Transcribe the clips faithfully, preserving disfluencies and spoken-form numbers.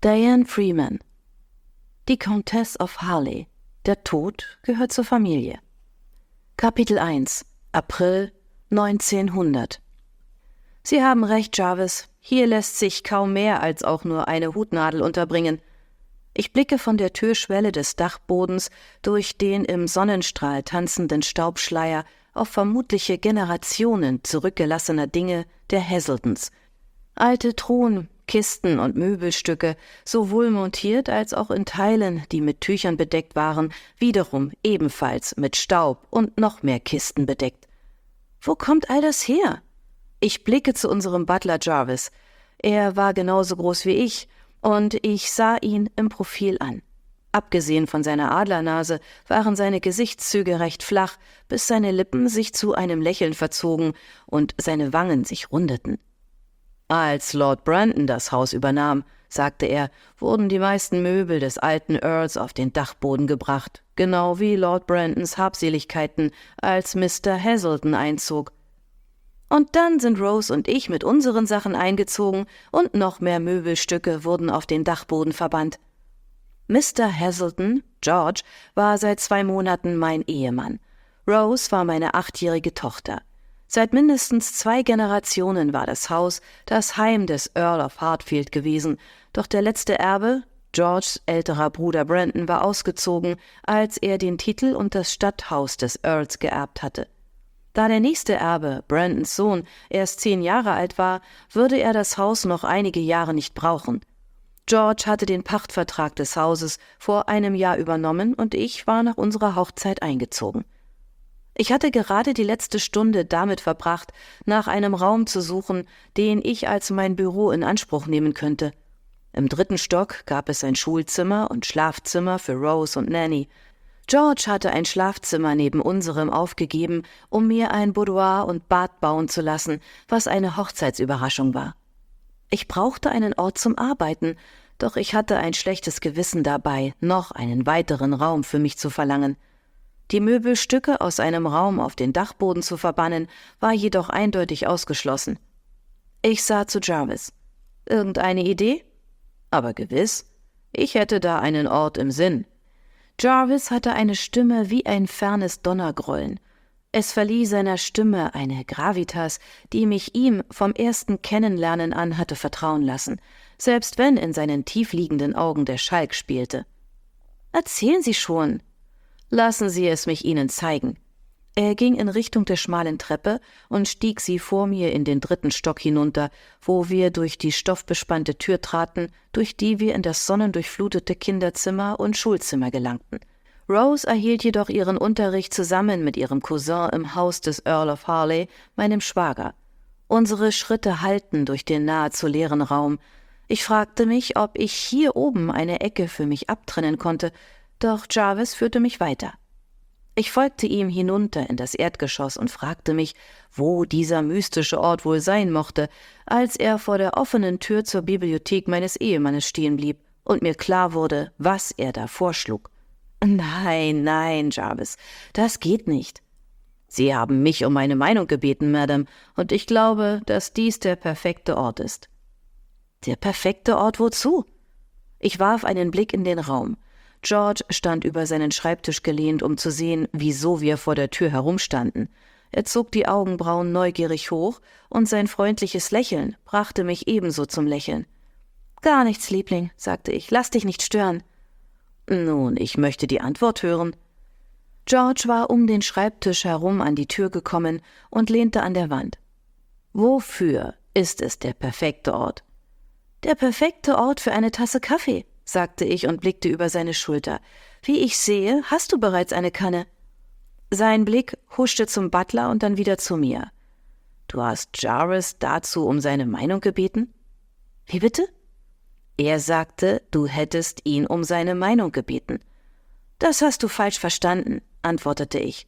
Diane Freeman. Die Countess of Harley. Der Tod gehört zur Familie. Kapitel eins. April neunzehnhundert. Sie haben recht, Jarvis. Hier lässt sich kaum mehr als auch nur eine Hutnadel unterbringen. Ich blicke von der Türschwelle des Dachbodens durch den im Sonnenstrahl tanzenden Staubschleier auf vermutliche Generationen zurückgelassener Dinge der Hazeltons. Alte Truhen, Kisten und Möbelstücke, sowohl montiert als auch in Teilen, die mit Tüchern bedeckt waren, wiederum ebenfalls mit Staub und noch mehr Kisten bedeckt. Wo kommt all das her? Ich blicke zu unserem Butler Jarvis. Er war genauso groß wie ich, und ich sah ihn im Profil an. Abgesehen von seiner Adlernase waren seine Gesichtszüge recht flach, bis seine Lippen sich zu einem Lächeln verzogen und seine Wangen sich rundeten. Als Lord Brandon das Haus übernahm, sagte er, wurden die meisten Möbel des alten Earls auf den Dachboden gebracht, genau wie Lord Brandons Habseligkeiten, als Mister Hazelton einzog. Und dann sind Rose und ich mit unseren Sachen eingezogen und noch mehr Möbelstücke wurden auf den Dachboden verbannt. Mister Hazelton, George, war seit zwei Monaten mein Ehemann. Rose war meine achtjährige Tochter. Seit mindestens zwei Generationen war das Haus das Heim des Earl of Hartfield gewesen, doch der letzte Erbe, Georges älterer Bruder Brandon, war ausgezogen, als er den Titel und das Stadthaus des Earls geerbt hatte. Da der nächste Erbe, Brandons Sohn, erst zehn Jahre alt war, würde er das Haus noch einige Jahre nicht brauchen. George hatte den Pachtvertrag des Hauses vor einem Jahr übernommen und ich war nach unserer Hochzeit eingezogen. Ich hatte gerade die letzte Stunde damit verbracht, nach einem Raum zu suchen, den ich als mein Büro in Anspruch nehmen könnte. Im dritten Stock gab es ein Schulzimmer und Schlafzimmer für Rose und Nanny. George hatte ein Schlafzimmer neben unserem aufgegeben, um mir ein Boudoir und Bad bauen zu lassen, was eine Hochzeitsüberraschung war. Ich brauchte einen Ort zum Arbeiten, doch ich hatte ein schlechtes Gewissen dabei, noch einen weiteren Raum für mich zu verlangen. Die Möbelstücke aus einem Raum auf den Dachboden zu verbannen, war jedoch eindeutig ausgeschlossen. Ich sah zu Jarvis. Irgendeine Idee? Aber gewiss. Ich hätte da einen Ort im Sinn. Jarvis hatte eine Stimme wie ein fernes Donnergrollen. Es verlieh seiner Stimme eine Gravitas, die mich ihm vom ersten Kennenlernen an hatte vertrauen lassen, selbst wenn in seinen tiefliegenden Augen der Schalk spielte. »Erzählen Sie schon!« »Lassen Sie es mich Ihnen zeigen.« Er ging in Richtung der schmalen Treppe und stieg sie vor mir in den dritten Stock hinunter, wo wir durch die stoffbespannte Tür traten, durch die wir in das sonnendurchflutete Kinderzimmer und Schulzimmer gelangten. Rose erhielt jedoch ihren Unterricht zusammen mit ihrem Cousin im Haus des Earl of Harley, meinem Schwager. Unsere Schritte hallten durch den nahezu leeren Raum. Ich fragte mich, ob ich hier oben eine Ecke für mich abtrennen konnte, doch Jarvis führte mich weiter. Ich folgte ihm hinunter in das Erdgeschoss und fragte mich, wo dieser mystische Ort wohl sein mochte, als er vor der offenen Tür zur Bibliothek meines Ehemannes stehen blieb und mir klar wurde, was er da vorschlug. »Nein, nein, Jarvis, das geht nicht.« »Sie haben mich um meine Meinung gebeten, Madame, und ich glaube, dass dies der perfekte Ort ist.« »Der perfekte Ort wozu?« Ich warf einen Blick in den Raum. George stand über seinen Schreibtisch gelehnt, um zu sehen, wieso wir vor der Tür herumstanden. Er zog die Augenbrauen neugierig hoch, und sein freundliches Lächeln brachte mich ebenso zum Lächeln. »Gar nichts, Liebling«, sagte ich, »lass dich nicht stören.« »Nun, ich möchte die Antwort hören.« George war um den Schreibtisch herum an die Tür gekommen und lehnte an der Wand. »Wofür ist es der perfekte Ort?« »Der perfekte Ort für eine Tasse Kaffee«, sagte ich und blickte über seine Schulter. »Wie ich sehe, hast du bereits eine Kanne.« Sein Blick huschte zum Butler und dann wieder zu mir. »Du hast Jarvis dazu um seine Meinung gebeten?« »Wie bitte?« »Er sagte, du hättest ihn um seine Meinung gebeten.« »Das hast du falsch verstanden«, antwortete ich.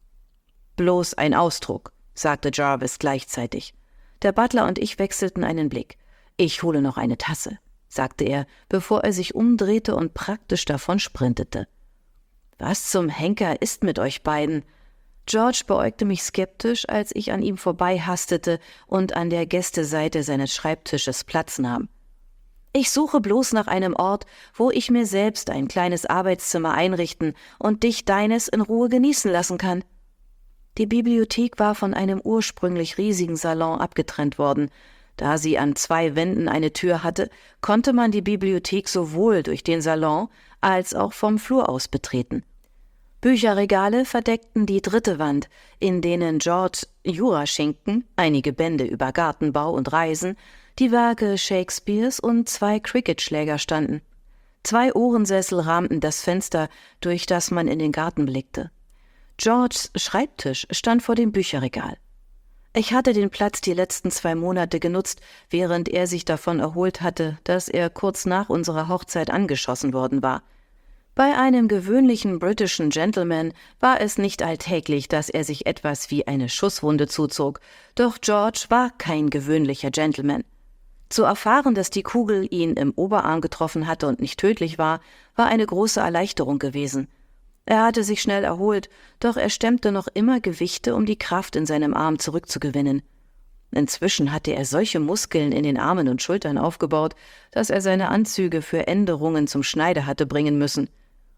»Bloß ein Ausdruck«, sagte Jarvis gleichzeitig. Der Butler und ich wechselten einen Blick. »Ich hole noch eine Tasse«, sagte er, bevor er sich umdrehte und praktisch davon sprintete. »Was zum Henker ist mit euch beiden?« George beäugte mich skeptisch, als ich an ihm vorbeihastete und an der Gästeseite seines Schreibtisches Platz nahm. Ich suche bloß nach einem Ort, wo ich mir selbst ein kleines Arbeitszimmer einrichten und dich deines in Ruhe genießen lassen kann. Die Bibliothek war von einem ursprünglich riesigen Salon abgetrennt worden. Da sie an zwei Wänden eine Tür hatte, konnte man die Bibliothek sowohl durch den Salon als auch vom Flur aus betreten. Bücherregale verdeckten die dritte Wand, in denen George Juraschinken, einige Bände über Gartenbau und Reisen, die Werke Shakespeares und zwei Cricketschläger standen. Zwei Ohrensessel rahmten das Fenster, durch das man in den Garten blickte. Georges Schreibtisch stand vor dem Bücherregal. Ich hatte den Platz die letzten zwei Monate genutzt, während er sich davon erholt hatte, dass er kurz nach unserer Hochzeit angeschossen worden war. Bei einem gewöhnlichen britischen Gentleman war es nicht alltäglich, dass er sich etwas wie eine Schusswunde zuzog, doch George war kein gewöhnlicher Gentleman. Zu erfahren, dass die Kugel ihn im Oberarm getroffen hatte und nicht tödlich war, war eine große Erleichterung gewesen. Er hatte sich schnell erholt, doch er stemmte noch immer Gewichte, um die Kraft in seinem Arm zurückzugewinnen. Inzwischen hatte er solche Muskeln in den Armen und Schultern aufgebaut, dass er seine Anzüge für Änderungen zum Schneider hatte bringen müssen.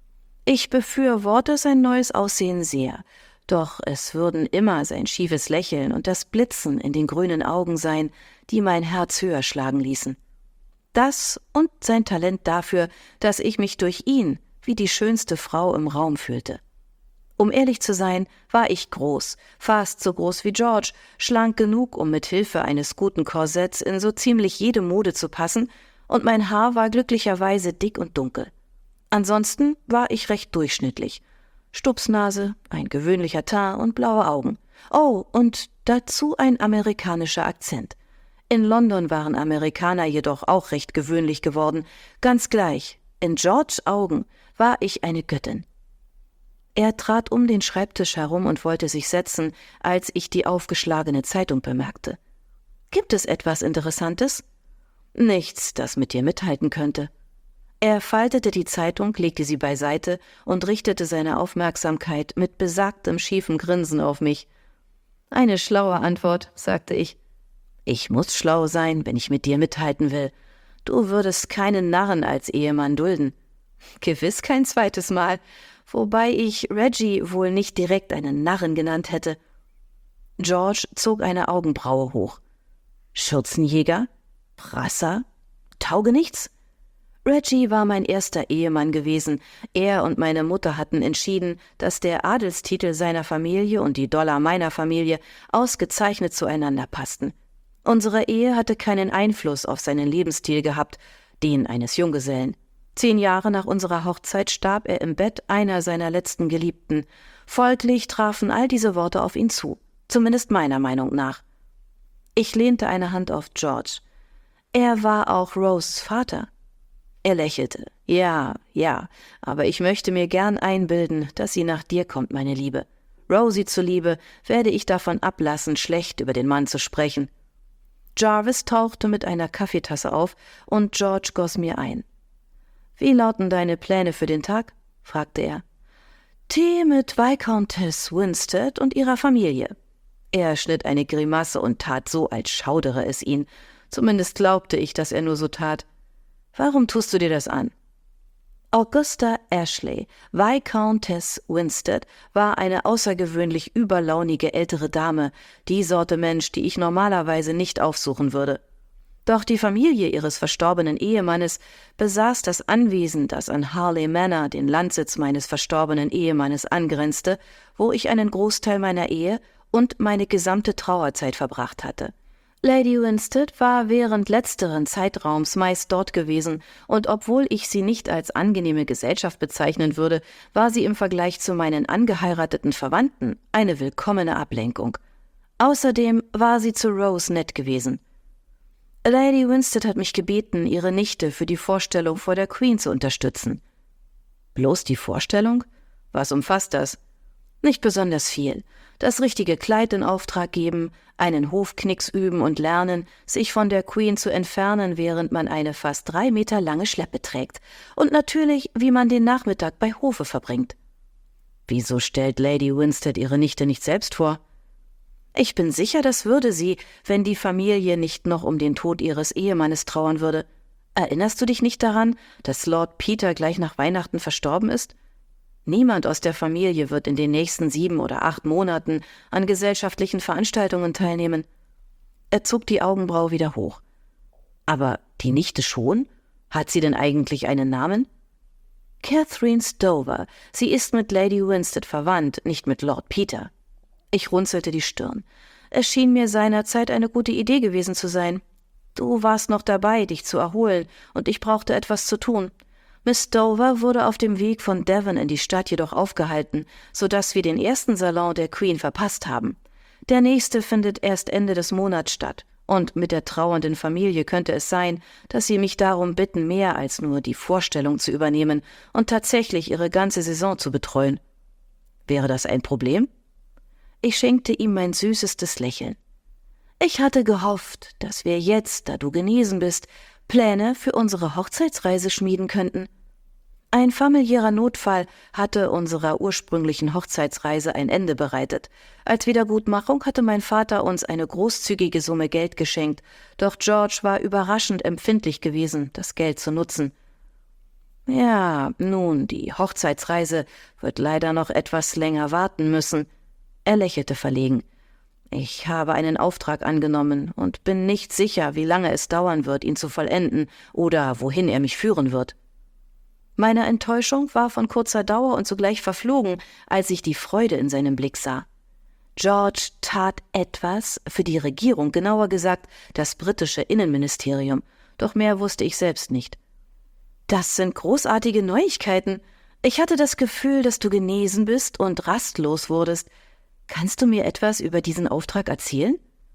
Ich befürworte sein neues Aussehen sehr, doch es würden immer sein schiefes Lächeln und das Blitzen in den grünen Augen sein, die mein Herz höher schlagen ließen. Das und sein Talent dafür, dass ich mich durch ihn wie die schönste Frau im Raum fühlte. Um ehrlich zu sein, war ich groß, fast so groß wie George, schlank genug, um mit Hilfe eines guten Korsetts in so ziemlich jede Mode zu passen, und mein Haar war glücklicherweise dick und dunkel. Ansonsten war ich recht durchschnittlich. Stupsnase, ein gewöhnlicher Teint und blaue Augen. Oh, und dazu ein amerikanischer Akzent. In London waren Amerikaner jedoch auch recht gewöhnlich geworden. Ganz gleich, in Georges Augen war ich eine Göttin. Er trat um den Schreibtisch herum und wollte sich setzen, als ich die aufgeschlagene Zeitung bemerkte. »Gibt es etwas Interessantes?« »Nichts, das mit dir mithalten könnte.« Er faltete die Zeitung, legte sie beiseite und richtete seine Aufmerksamkeit mit besagtem schiefen Grinsen auf mich. »Eine schlaue Antwort«, sagte ich. »Ich muss schlau sein, wenn ich mit dir mithalten will. Du würdest keinen Narren als Ehemann dulden.« »Gewiss kein zweites Mal, wobei ich Reggie wohl nicht direkt einen Narren genannt hätte.« George zog eine Augenbraue hoch. »Schürzenjäger? Prasser? Taugenichts?« Reggie war mein erster Ehemann gewesen. Er und meine Mutter hatten entschieden, dass der Adelstitel seiner Familie und die Dollar meiner Familie ausgezeichnet zueinander passten. Unsere Ehe hatte keinen Einfluss auf seinen Lebensstil gehabt, den eines Junggesellen. Zehn Jahre nach unserer Hochzeit starb er im Bett einer seiner letzten Geliebten. Folglich trafen all diese Worte auf ihn zu, zumindest meiner Meinung nach. Ich lehnte eine Hand auf George. Er war auch Roses Vater. Er lächelte. »Ja, ja, aber ich möchte mir gern einbilden, dass sie nach dir kommt, meine Liebe. Rosie zuliebe werde ich davon ablassen, schlecht über den Mann zu sprechen.« Jarvis tauchte mit einer Kaffeetasse auf und George goss mir ein. »Wie lauten deine Pläne für den Tag?« fragte er. »Tee mit Viscountess Winstead und ihrer Familie.« Er schnitt eine Grimasse und tat so, als schaudere es ihn. Zumindest glaubte ich, dass er nur so tat. »Warum tust du dir das an?« Augusta Ashley, Viscountess Winstead, war eine außergewöhnlich überlaunige ältere Dame, die Sorte Mensch, die ich normalerweise nicht aufsuchen würde. Doch die Familie ihres verstorbenen Ehemannes besaß das Anwesen, das an Harley Manor, den Landsitz meines verstorbenen Ehemannes, angrenzte, wo ich einen Großteil meiner Ehe und meine gesamte Trauerzeit verbracht hatte. Lady Winstead war während letzteren Zeitraums meist dort gewesen, und obwohl ich sie nicht als angenehme Gesellschaft bezeichnen würde, war sie im Vergleich zu meinen angeheirateten Verwandten eine willkommene Ablenkung. Außerdem war sie zu Rose nett gewesen. Lady Winstead hat mich gebeten, ihre Nichte für die Vorstellung vor der Queen zu unterstützen. Bloß die Vorstellung? Was umfasst das? Nicht besonders viel. Das richtige Kleid in Auftrag geben, einen Hofknicks üben und lernen, sich von der Queen zu entfernen, während man eine fast drei Meter lange Schleppe trägt. Und natürlich, wie man den Nachmittag bei Hofe verbringt. Wieso stellt Lady Winstead ihre Nichte nicht selbst vor? Ich bin sicher, das würde sie, wenn die Familie nicht noch um den Tod ihres Ehemannes trauern würde. Erinnerst du dich nicht daran, dass Lord Peter gleich nach Weihnachten verstorben ist? Niemand aus der Familie wird in den nächsten sieben oder acht Monaten an gesellschaftlichen Veranstaltungen teilnehmen. Er zog die Augenbraue wieder hoch. Aber die Nichte schon? Hat sie denn eigentlich einen Namen? Catherine Stover. Sie ist mit Lady Winstead verwandt, nicht mit Lord Peter. Ich runzelte die Stirn. Es schien mir seinerzeit eine gute Idee gewesen zu sein. Du warst noch dabei, dich zu erholen, und ich brauchte etwas zu tun. Miss Stover wurde auf dem Weg von Devon in die Stadt jedoch aufgehalten, so dass wir den ersten Salon der Queen verpasst haben. Der nächste findet erst Ende des Monats statt, und mit der trauernden Familie könnte es sein, dass sie mich darum bitten, mehr als nur die Vorstellung zu übernehmen und tatsächlich ihre ganze Saison zu betreuen. Wäre das ein Problem? Ich schenkte ihm mein süßestes Lächeln. Ich hatte gehofft, dass wir jetzt, da du genesen bist, Pläne für unsere Hochzeitsreise schmieden könnten. Ein familiärer Notfall hatte unserer ursprünglichen Hochzeitsreise ein Ende bereitet. Als Wiedergutmachung hatte mein Vater uns eine großzügige Summe Geld geschenkt, doch George war überraschend empfindlich gewesen, das Geld zu nutzen. Ja, nun, die Hochzeitsreise wird leider noch etwas länger warten müssen. Er lächelte verlegen. Ich habe einen Auftrag angenommen und bin nicht sicher, wie lange es dauern wird, ihn zu vollenden oder wohin er mich führen wird. Meine Enttäuschung war von kurzer Dauer und sogleich verflogen, als ich die Freude in seinem Blick sah. George tat etwas für die Regierung, genauer gesagt das britische Innenministerium, doch mehr wusste ich selbst nicht. Das sind großartige Neuigkeiten. Ich hatte das Gefühl, dass du genesen bist und rastlos wurdest. Kannst du mir etwas über diesen Auftrag erzählen?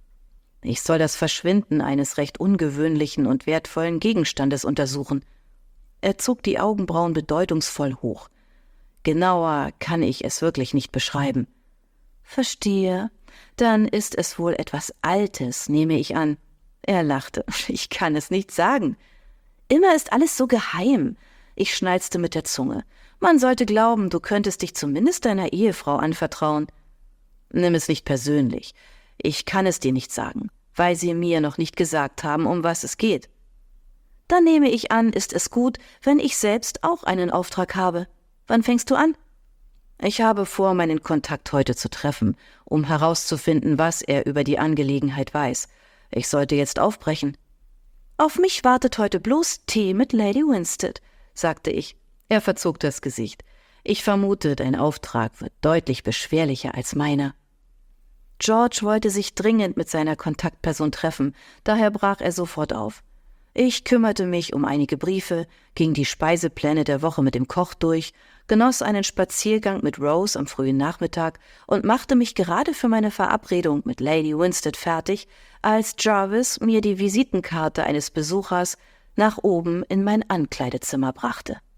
Ich soll das Verschwinden eines recht ungewöhnlichen und wertvollen Gegenstandes untersuchen. Er zog die Augenbrauen bedeutungsvoll hoch. Genauer kann ich es wirklich nicht beschreiben. Verstehe. Dann ist es wohl etwas Altes, nehme ich an. Er lachte. Ich kann es nicht sagen. Immer ist alles so geheim. Ich schnalzte mit der Zunge. Man sollte glauben, du könntest dich zumindest deiner Ehefrau anvertrauen. Nimm es nicht persönlich. Ich kann es dir nicht sagen, weil sie mir noch nicht gesagt haben, um was es geht. Dann nehme ich an, ist es gut, wenn ich selbst auch einen Auftrag habe. Wann fängst du an? Ich habe vor, meinen Kontakt heute zu treffen, um herauszufinden, was er über die Angelegenheit weiß. Ich sollte jetzt aufbrechen. Auf mich wartet heute bloß Tee mit Lady Winstead, sagte ich. Er verzog das Gesicht. Ich vermute, dein Auftrag wird deutlich beschwerlicher als meiner. George wollte sich dringend mit seiner Kontaktperson treffen, daher brach er sofort auf. Ich kümmerte mich um einige Briefe, ging die Speisepläne der Woche mit dem Koch durch, genoss einen Spaziergang mit Rose am frühen Nachmittag und machte mich gerade für meine Verabredung mit Lady Winstead fertig, als Jarvis mir die Visitenkarte eines Besuchers nach oben in mein Ankleidezimmer brachte.